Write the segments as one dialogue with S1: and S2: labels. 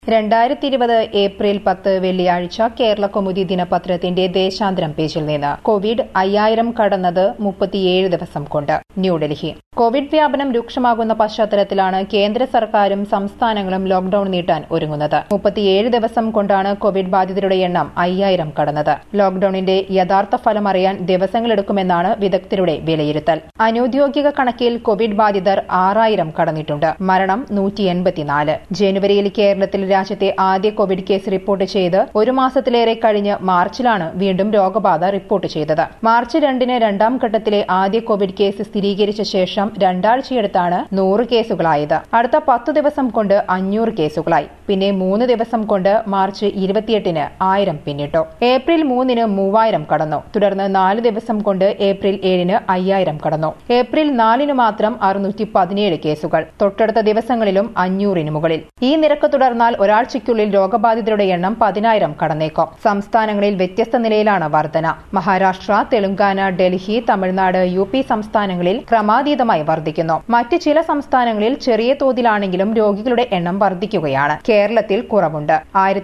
S1: 2020 April 10 വെള്ളിയാഴ്ച കേരളകൗമുദി ദിനപത്രത്തിന്റെ ദേശാന്തരം പേജിൽ നിന്ന് കോവിഡ് 5000 കടന്നത് 37 ദിവസം കൊണ്ട് ന്യൂഡൽഹി. കോവിഡ് വ്യാപനം രൂക്ഷമാകുന്ന പശ്ചാത്തലത്തിലാണ് കേന്ദ്ര സർക്കാരും സംസ്ഥാനങ്ങളും ലോക്ഡൌൺ നീട്ടാൻ ഒരുങ്ങുന്നത്. 37 ദിവസം കൊണ്ടാണ് കോവിഡ് ബാധിതരുടെ എണ്ണം 5000 കടന്നത്. ലോക്ഡൌണിന്റെ യഥാർത്ഥ ഫലം അറിയാൻ ദിവസങ്ങളെടുക്കുമെന്നാണ് വിദഗ്ധരുടെ വിലയിരുത്തൽ. അനൌദ്യോഗിക കണക്കിൽ കോവിഡ് ബാധിതർ 6000 കടന്നിട്ടുണ്ട്. മരണം 184. ജനുവരിയിൽ കേരളത്തിൽ രാജ്യത്തെ ആദ്യ കോവിഡ് കേസ് റിപ്പോർട്ട് ചെയ്ത് ഒരു മാസത്തിലേറെ കഴിഞ്ഞ് മാർച്ചിലാണ് വീണ്ടും രോഗബാധ റിപ്പോർട്ട് ചെയ്തത്. മാർച്ച് 2-ന് രണ്ടാം ഘട്ടത്തിലെ ആദ്യ കോവിഡ് കേസ് സ്ഥിരീകരിച്ച ശേഷം രണ്ടാഴ്ചയെടുത്താണ് 100 കേസുകളായത്. അടുത്ത 10 ദിവസം കൊണ്ട് 500 കേസുകളായി. പിന്നെ 3 ദിവസം കൊണ്ട് മാർച്ച് 28-ന് 1000 പിന്നിട്ടു. ഏപ്രിൽ 3-ന് 3000 കടന്നു. തുടർന്ന് 4 ദിവസം കൊണ്ട് ഏപ്രിൽ 7-ന് 5000 കടന്നു. ഏപ്രിൽ 4-ന് മാത്രം 617 കേസുകൾ. തൊട്ടടുത്ത ദിവസങ്ങളിലും 500-ന് മുകളിൽ. ഈ നിരക്ക് തുടർന്നാൽ ഒരാഴ്ചയ്ക്കുള്ളിൽ രോഗബാധിതരുടെ എണ്ണം 10000 കടന്നേക്കും. സംസ്ഥാനങ്ങളിൽ വ്യത്യസ്ത നിലയിലാണ് വർധന. മഹാരാഷ്ട്ര, തെലങ്കാന, ഡൽഹി, തമിഴ്നാട്, UP സംസ്ഥാനങ്ങളിൽ ക്രമാതീതമായി വർദ്ധിക്കുന്നു. മറ്റ് ചില സംസ്ഥാനങ്ങളിൽ ചെറിയ തോതിലാണെങ്കിലും രോഗികളുടെ എണ്ണം വർദ്ധിക്കുകയാണ്. കേരളത്തിൽ കുറവുണ്ട്.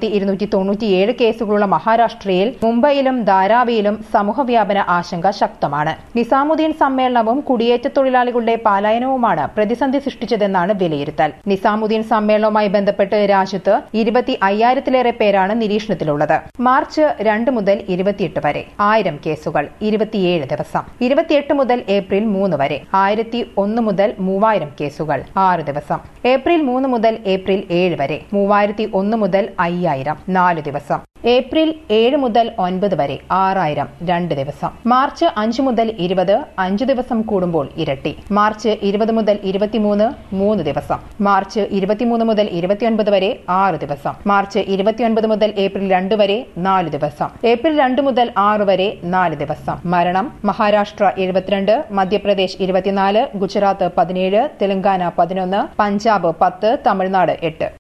S1: 1297 കേസുകളുള്ള മഹാരാഷ്ട്രയിൽ മുംബൈയിലും ധാരാവിയിലും സമൂഹവ്യാപന ആശങ്ക ശക്തമാണ്. നിസാമുദ്ദീൻ സമ്മേളനവും കുടിയേറ്റ തൊഴിലാളികളുടെ പലായനവുമാണ് പ്രതിസന്ധി സൃഷ്ടിച്ചതെന്നാണ് വിലയിരുത്തൽ. നിസാമുദ്ദീൻ സമ്മേളനവുമായി ബന്ധപ്പെട്ട് രാജ്യത്ത് 25,000-ലേറെ പേരാണ് നിരീക്ഷണത്തിലുള്ളത്. മാർച്ച് 2 മുതൽ 28 വരെ 1000 കേസുകൾ, 27 ദിവസം. 28 മുതൽ ഏപ്രിൽ 3 വരെ 1001 മുതൽ 3000 കേസുകൾ, 6 ദിവസം. ഏപ്രിൽ 3 മുതൽ ഏപ്രിൽ 7 വരെ 3001 മുതൽ 5000, 4 ദിവസം. ഏപ്രിൽ 7 മുതൽ 9 വരെ 6000, 2 ദിവസം. മാർച്ച് 5 മുതൽ 20, 5 ദിവസം കൂടുമ്പോൾ ഇരട്ടി. മാർച്ച് 20 മുതൽ 23, 3 ദിവസം. മാർച്ച് 23 മുതൽ 29 വരെ 6 ദിവസം. മാർച്ച് 29 മുതൽ ഏപ്രിൽ 2 വരെ 4 ദിവസം. ഏപ്രിൽ 2 മുതൽ 6 വരെ 4 ദിവസം. മരണം മഹാരാഷ്ട്ര 72, മധ്യപ്രദേശ് 24, ഗുജറാത്ത് 17, തെലങ്കാന 11, പഞ്ചാബ് 10, തമിഴ്നാട് 8.